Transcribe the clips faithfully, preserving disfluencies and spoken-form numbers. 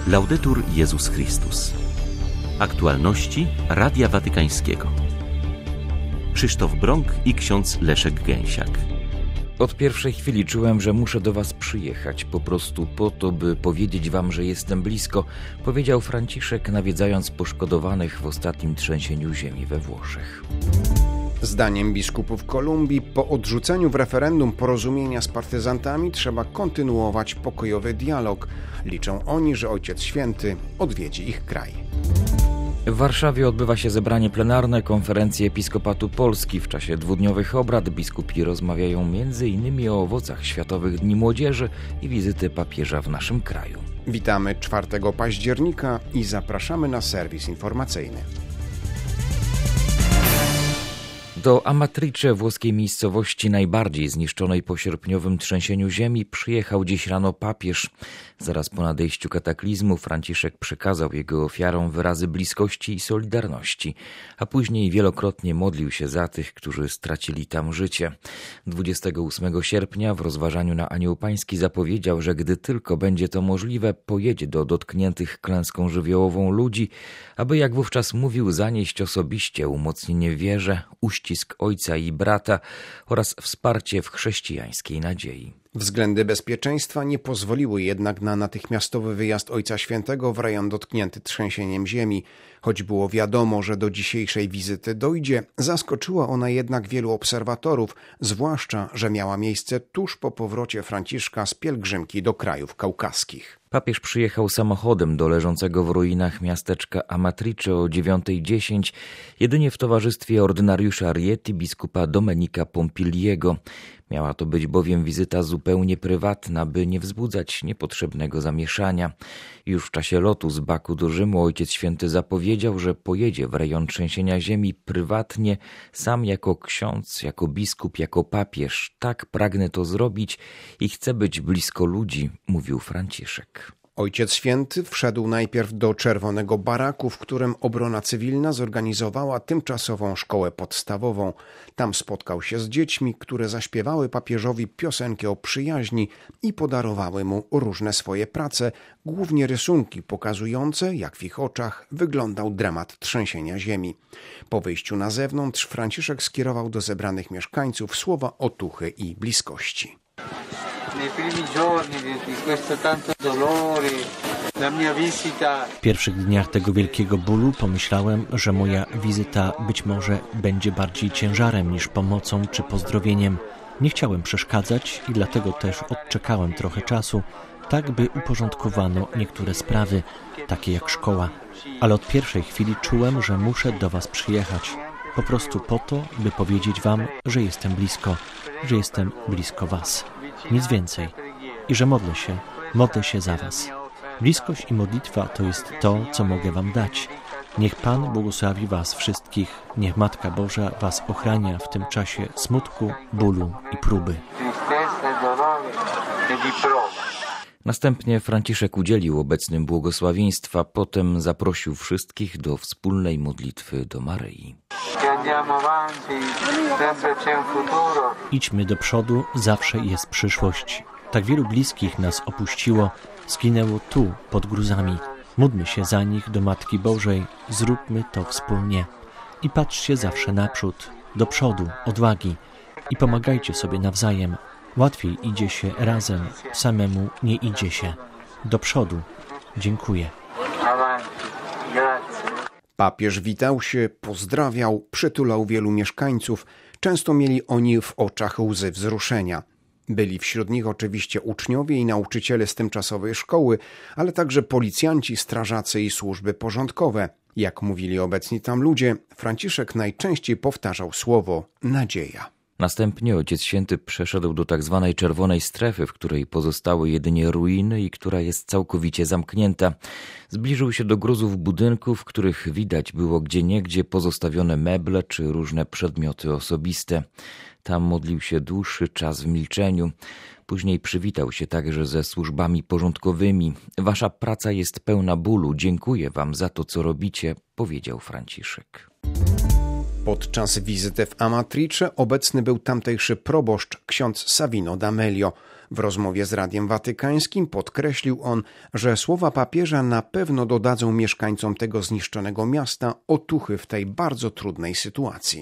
Laudetur Jezus Chrystus. Aktualności Radia Watykańskiego. Krzysztof Brąk i ksiądz Leszek Gęsiak. Od pierwszej chwili czułem, że muszę do was przyjechać, po prostu po to, by powiedzieć wam, że jestem blisko, powiedział Franciszek, nawiedzając poszkodowanych w ostatnim trzęsieniu ziemi we Włoszech. Zdaniem biskupów Kolumbii, po odrzuceniu w referendum porozumienia z partyzantami trzeba kontynuować pokojowy dialog. Liczą oni, że Ojciec Święty odwiedzi ich kraj. W Warszawie odbywa się zebranie plenarne Konferencji Episkopatu Polski. W czasie dwudniowych obrad biskupi rozmawiają między innymi o owocach Światowych Dni Młodzieży i wizyty papieża w naszym kraju. Witamy czwartego października i zapraszamy na serwis informacyjny. Do Amatrice, włoskiej miejscowości najbardziej zniszczonej po sierpniowym trzęsieniu ziemi, przyjechał dziś rano papież. Zaraz po nadejściu kataklizmu Franciszek przekazał jego ofiarom wyrazy bliskości i solidarności, a później wielokrotnie modlił się za tych, którzy stracili tam życie. dwudziestego ósmego sierpnia w rozważaniu na Anioł Pański zapowiedział, że gdy tylko będzie to możliwe, pojedzie do dotkniętych klęską żywiołową ludzi, aby, jak wówczas mówił, zanieść osobiście umocnienie w wierze, uścisk ojca i brata oraz wsparcie w chrześcijańskiej nadziei. Względy bezpieczeństwa nie pozwoliły jednak na natychmiastowy wyjazd Ojca Świętego w rejon dotknięty trzęsieniem ziemi. Choć było wiadomo, że do dzisiejszej wizyty dojdzie, zaskoczyła ona jednak wielu obserwatorów, zwłaszcza, że miała miejsce tuż po powrocie Franciszka z pielgrzymki do krajów kaukaskich. Papież przyjechał samochodem do leżącego w ruinach miasteczka Amatrice o dziewiątej dziesięć, jedynie w towarzystwie ordynariusza Rieti, biskupa Domenica Pompiliego. Miała to być bowiem wizyta zupełnie prywatna, by nie wzbudzać niepotrzebnego zamieszania. Już w czasie lotu z Baku do Rzymu Ojciec Święty zapowiedział, że pojedzie w rejon trzęsienia ziemi prywatnie, sam jako ksiądz, jako biskup, jako papież. Tak pragnę to zrobić i chcę być blisko ludzi, mówił Franciszek. Ojciec Święty wszedł najpierw do czerwonego baraku, w którym obrona cywilna zorganizowała tymczasową szkołę podstawową. Tam spotkał się z dziećmi, które zaśpiewały papieżowi piosenkę o przyjaźni i podarowały mu różne swoje prace, głównie rysunki pokazujące, jak w ich oczach wyglądał dramat trzęsienia ziemi. Po wyjściu na zewnątrz Franciszek skierował do zebranych mieszkańców słowa otuchy i bliskości. W pierwszych dniach tego wielkiego bólu pomyślałem, że moja wizyta być może będzie bardziej ciężarem niż pomocą czy pozdrowieniem. Nie chciałem przeszkadzać i dlatego też odczekałem trochę czasu, tak by uporządkowano niektóre sprawy, takie jak szkoła. Ale od pierwszej chwili czułem, że muszę do was przyjechać. Po prostu po to, by powiedzieć wam, że jestem blisko, że jestem blisko was. Nic więcej. I że modlę się, modlę się za was. Bliskość i modlitwa to jest to, co mogę wam dać. Niech Pan błogosławi was wszystkich. Niech Matka Boża was ochrania w tym czasie smutku, bólu i próby. Następnie Franciszek udzielił obecnym błogosławieństwa, potem zaprosił wszystkich do wspólnej modlitwy do Maryi. Idźmy do przodu, zawsze jest przyszłość. Tak wielu bliskich nas opuściło, zginęło tu, pod gruzami. Módlmy się za nich do Matki Bożej, zróbmy to wspólnie. I patrzcie zawsze naprzód, do przodu, odwagi. I pomagajcie sobie nawzajem. Łatwiej idzie się razem, samemu nie idzie się. Do przodu. Dziękuję. Papież witał się, pozdrawiał, przytulał wielu mieszkańców. Często mieli oni w oczach łzy wzruszenia. Byli wśród nich oczywiście uczniowie i nauczyciele z tymczasowej szkoły, ale także policjanci, strażacy i służby porządkowe. Jak mówili obecni tam ludzie, Franciszek najczęściej powtarzał słowo nadzieja. Następnie Ojciec Święty przeszedł do tak zwanej czerwonej strefy, w której pozostały jedynie ruiny i która jest całkowicie zamknięta. Zbliżył się do gruzów budynków, w których widać było gdzieniegdzie pozostawione meble czy różne przedmioty osobiste. Tam modlił się dłuższy czas w milczeniu. Później przywitał się także ze służbami porządkowymi. Wasza praca jest pełna bólu. Dziękuję wam za to, co robicie, powiedział Franciszek. Podczas wizyty w Amatrice obecny był tamtejszy proboszcz ksiądz Savino D'Amelio. W rozmowie z Radiem Watykańskim podkreślił on, że słowa papieża na pewno dodadzą mieszkańcom tego zniszczonego miasta otuchy w tej bardzo trudnej sytuacji.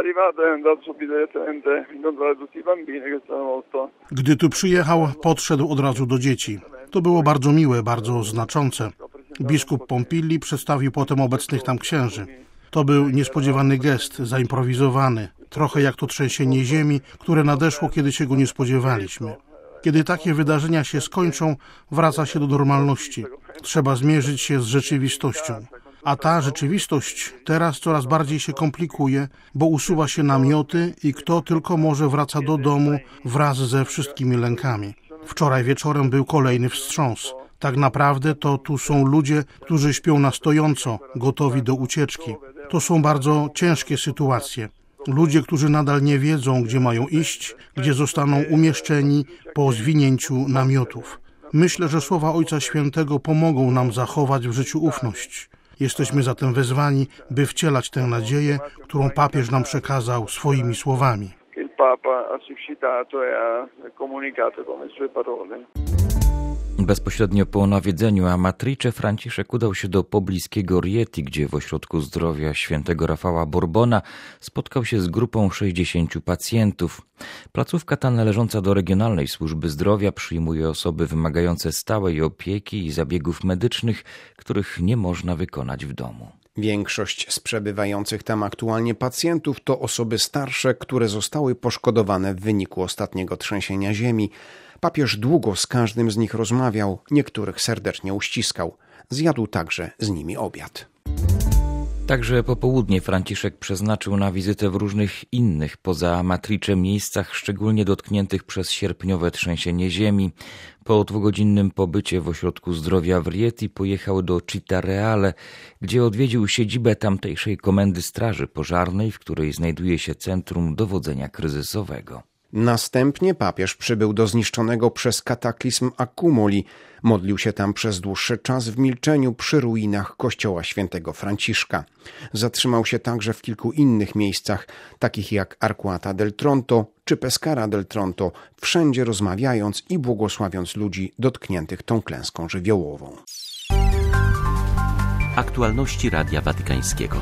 Gdy tu przyjechał, podszedł od razu do dzieci. To było bardzo miłe, bardzo znaczące. Biskup Pompilli przedstawił potem obecnych tam księży. To był niespodziewany gest, zaimprowizowany, trochę jak to trzęsienie ziemi, które nadeszło, kiedy się go nie spodziewaliśmy. Kiedy takie wydarzenia się skończą, wraca się do normalności. Trzeba zmierzyć się z rzeczywistością. A ta rzeczywistość teraz coraz bardziej się komplikuje, bo usuwa się namioty i kto tylko może wraca do domu wraz ze wszystkimi lękami. Wczoraj wieczorem był kolejny wstrząs. Tak naprawdę to tu są ludzie, którzy śpią na stojąco, gotowi do ucieczki. To są bardzo ciężkie sytuacje. Ludzie, którzy nadal nie wiedzą, gdzie mają iść, gdzie zostaną umieszczeni po zwinięciu namiotów. Myślę, że słowa Ojca Świętego pomogą nam zachować w życiu ufność. Jesteśmy zatem wezwani, by wcielać tę nadzieję, którą papież nam przekazał swoimi słowami. Bezpośrednio po nawiedzeniu Amatrice Franciszek udał się do pobliskiego Rieti, gdzie w ośrodku zdrowia świętego Rafała Borbona spotkał się z grupą sześćdziesięciu pacjentów. Placówka ta, należąca do Regionalnej Służby Zdrowia, przyjmuje osoby wymagające stałej opieki i zabiegów medycznych, których nie można wykonać w domu. Większość z przebywających tam aktualnie pacjentów to osoby starsze, które zostały poszkodowane w wyniku ostatniego trzęsienia ziemi. Papież długo z każdym z nich rozmawiał, niektórych serdecznie uściskał. Zjadł także z nimi obiad. Także popołudnie Franciszek przeznaczył na wizytę w różnych innych poza Amatrice miejscach, szczególnie dotkniętych przez sierpniowe trzęsienie ziemi. Po dwugodzinnym pobycie w ośrodku zdrowia w Rieti pojechał do Cittareale, gdzie odwiedził siedzibę tamtejszej komendy straży pożarnej, w której znajduje się centrum dowodzenia kryzysowego. Następnie papież przybył do zniszczonego przez kataklizm Accumoli. Modlił się tam przez dłuższy czas w milczeniu przy ruinach kościoła świętego Franciszka. Zatrzymał się także w kilku innych miejscach, takich jak Arquata del Tronto czy Pescara del Tronto, wszędzie rozmawiając i błogosławiąc ludzi dotkniętych tą klęską żywiołową. Aktualności Radia Watykańskiego.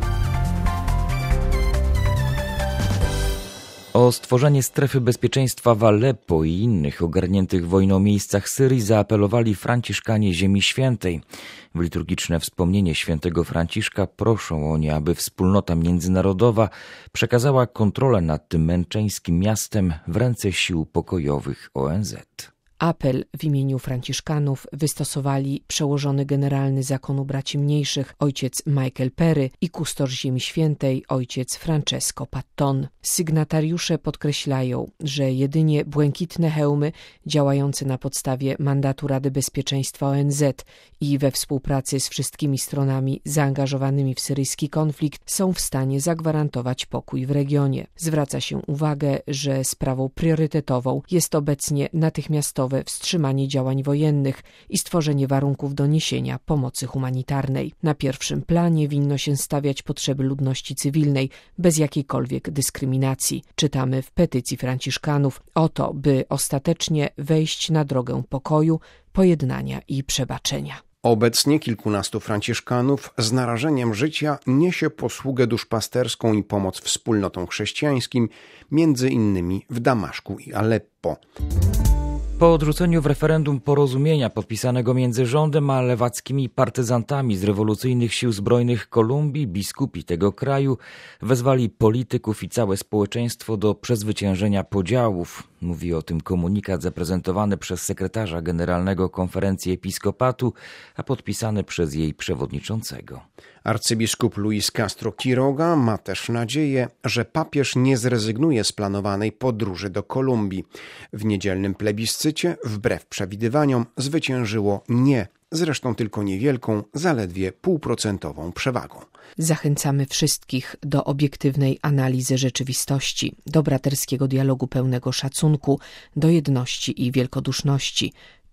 O stworzenie strefy bezpieczeństwa w Aleppo i innych ogarniętych wojną miejscach Syrii zaapelowali franciszkanie Ziemi Świętej. W liturgiczne wspomnienie świętego Franciszka proszą oni, aby wspólnota międzynarodowa przekazała kontrolę nad tym męczeńskim miastem w ręce sił pokojowych O N Z. Apel w imieniu franciszkanów wystosowali przełożony generalny Zakonu Braci Mniejszych ojciec Michael Perry i kustosz Ziemi Świętej ojciec Francesco Patton. Sygnatariusze podkreślają, że jedynie błękitne hełmy działające na podstawie mandatu Rady Bezpieczeństwa O N Z i we współpracy z wszystkimi stronami zaangażowanymi w syryjski konflikt są w stanie zagwarantować pokój w regionie. Zwraca się uwagę, że sprawą priorytetową jest obecnie natychmiastowe wstrzymanie działań wojennych i stworzenie warunków do niesienia pomocy humanitarnej. Na pierwszym planie winno się stawiać potrzeby ludności cywilnej bez jakiejkolwiek dyskryminacji. Czytamy w petycji franciszkanów o to, by ostatecznie wejść na drogę pokoju, pojednania i przebaczenia. Obecnie kilkunastu franciszkanów z narażeniem życia niesie posługę duszpasterską i pomoc wspólnotom chrześcijańskim, między innymi w Damaszku i Aleppo. Po odrzuceniu w referendum porozumienia podpisanego między rządem a lewackimi partyzantami z rewolucyjnych sił zbrojnych Kolumbii, biskupi tego kraju wezwali polityków i całe społeczeństwo do przezwyciężenia podziałów. Mówi o tym komunikat zaprezentowany przez sekretarza generalnego Konferencji Episkopatu, a podpisany przez jej przewodniczącego. Arcybiskup Luis Castro Quiroga ma też nadzieję, że papież nie zrezygnuje z planowanej podróży do Kolumbii. W niedzielnym plebiscycie, wbrew przewidywaniom, zwyciężyło nie, zresztą tylko niewielką, zaledwie półprocentową przewagą. Zachęcamy wszystkich do obiektywnej analizy rzeczywistości, do braterskiego dialogu pełnego szacunku, do jedności i wielkoduszności.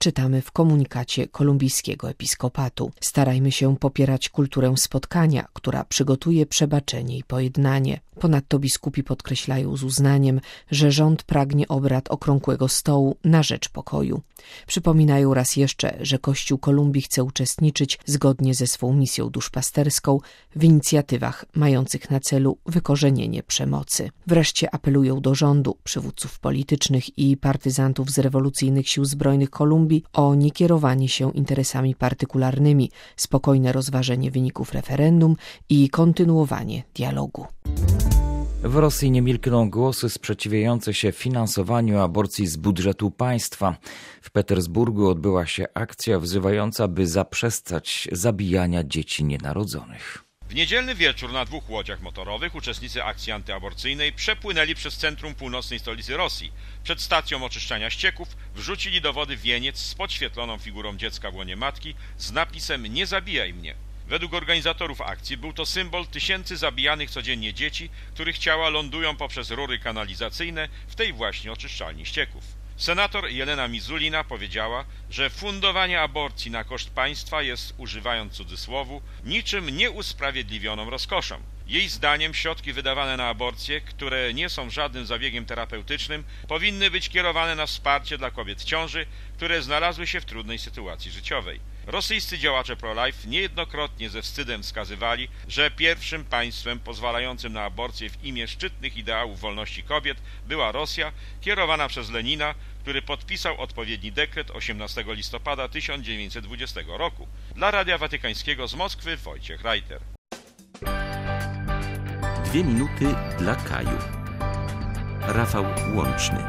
czytamy w komunikacie kolumbijskiego episkopatu. Starajmy się popierać kulturę spotkania, która przygotuje przebaczenie i pojednanie. Ponadto biskupi podkreślają z uznaniem, że rząd pragnie obrad okrągłego stołu na rzecz pokoju. Przypominają raz jeszcze, że Kościół Kolumbii chce uczestniczyć zgodnie ze swą misją duszpasterską w inicjatywach mających na celu wykorzenienie przemocy. Wreszcie apelują do rządu, przywódców politycznych i partyzantów z rewolucyjnych sił zbrojnych Kolumbii o niekierowanie się interesami partykularnymi, spokojne rozważenie wyników referendum i kontynuowanie dialogu. W Rosji nie milkną głosy sprzeciwiające się finansowaniu aborcji z budżetu państwa. W Petersburgu odbyła się akcja wzywająca, by zaprzestać zabijania dzieci nienarodzonych. W niedzielny wieczór na dwóch łodziach motorowych uczestnicy akcji antyaborcyjnej przepłynęli przez centrum północnej stolicy Rosji. Przed stacją oczyszczania ścieków wrzucili do wody wieniec z podświetloną figurą dziecka w łonie matki z napisem „Nie zabijaj mnie”. Według organizatorów akcji był to symbol tysięcy zabijanych codziennie dzieci, których ciała lądują poprzez rury kanalizacyjne w tej właśnie oczyszczalni ścieków. Senator Jelena Mizulina powiedziała, że fundowanie aborcji na koszt państwa jest, używając cudzysłowu, niczym nieusprawiedliwioną rozkoszą. Jej zdaniem środki wydawane na aborcje, które nie są żadnym zabiegiem terapeutycznym, powinny być kierowane na wsparcie dla kobiet w ciąży, które znalazły się w trudnej sytuacji życiowej. Rosyjscy działacze pro-life niejednokrotnie ze wstydem wskazywali, że pierwszym państwem pozwalającym na aborcję w imię szczytnych ideałów wolności kobiet była Rosja, kierowana przez Lenina, który podpisał odpowiedni dekret osiemnastego listopada tysiąc dziewięćset dwudziestego roku. Dla Radia Watykańskiego z Moskwy Wojciech Reiter. Dwie minuty dla Kaju. Rafał Łączny.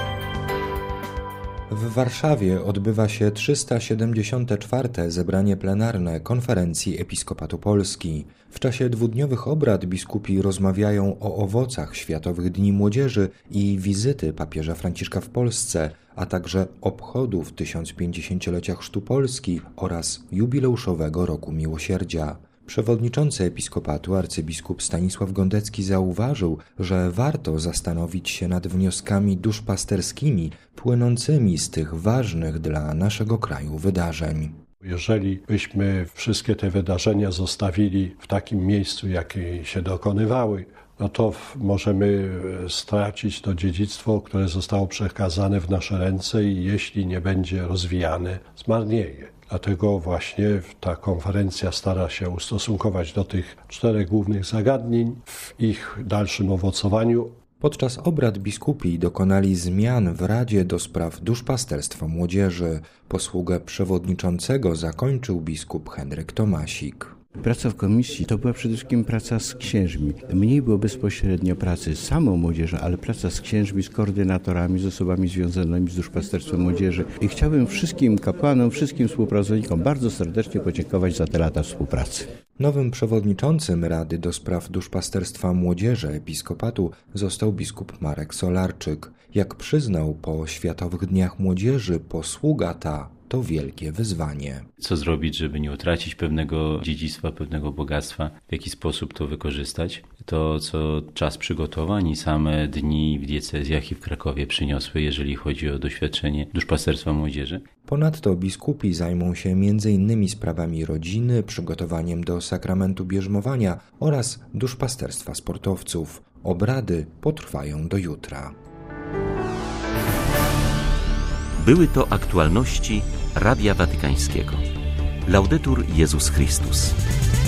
W Warszawie odbywa się trzysta siedemdziesiąte czwarte zebranie plenarne Konferencji Episkopatu Polski. W czasie dwudniowych obrad biskupi rozmawiają o owocach Światowych Dni Młodzieży i wizyty papieża Franciszka w Polsce, a także obchodów tysiąc pięćdziesięciolecia Chrztu Polski oraz jubileuszowego Roku Miłosierdzia. Przewodniczący episkopatu arcybiskup Stanisław Gondecki zauważył, że warto zastanowić się nad wnioskami duszpasterskimi płynącymi z tych ważnych dla naszego kraju wydarzeń. Jeżeli byśmy wszystkie te wydarzenia zostawili w takim miejscu, jakie się dokonywały, no to możemy stracić to dziedzictwo, które zostało przekazane w nasze ręce i jeśli nie będzie rozwijane, zmarnieje. Dlatego właśnie ta konferencja stara się ustosunkować do tych czterech głównych zagadnień w ich dalszym owocowaniu. Podczas obrad biskupi dokonali zmian w Radzie do Spraw Duszpasterstwa Młodzieży. Posługę przewodniczącego zakończył biskup Henryk Tomasik. Praca w komisji to była przede wszystkim praca z księżmi. Mniej było bezpośrednio pracy z samą młodzieżą, ale praca z księżmi, z koordynatorami, z osobami związanymi z duszpasterstwem młodzieży. I chciałbym wszystkim kapłanom, wszystkim współpracownikom bardzo serdecznie podziękować za te lata współpracy. Nowym przewodniczącym Rady do Spraw Duszpasterstwa Młodzieży Episkopatu został biskup Marek Solarczyk. Jak przyznał po Światowych Dniach Młodzieży, posługa ta to wielkie wyzwanie. Co zrobić, żeby nie utracić pewnego dziedzictwa, pewnego bogactwa, w jaki sposób to wykorzystać? To, co czas przygotowań i same dni w diecezjach i w Krakowie przyniosły, jeżeli chodzi o doświadczenie duszpasterstwa młodzieży. Ponadto biskupi zajmą się między innymi sprawami rodziny, przygotowaniem do sakramentu bierzmowania oraz duszpasterstwa sportowców. Obrady potrwają do jutra. Były to aktualności Radia Watykańskiego. Laudetur Jezus Chrystus.